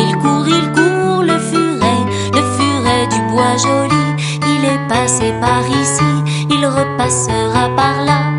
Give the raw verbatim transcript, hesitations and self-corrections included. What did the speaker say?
il court, il court, le furet, le furet du bois joli. Il est passé par ici, il repassera par là.